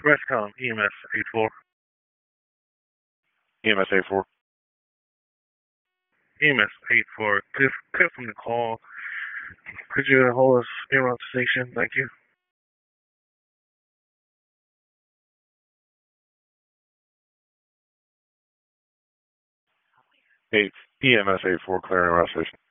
Rescom, EMS 84. EMS 84. EMS 84. Clear from the call. Could you hold us near the station? Thank you. EMS 84, clearing around station.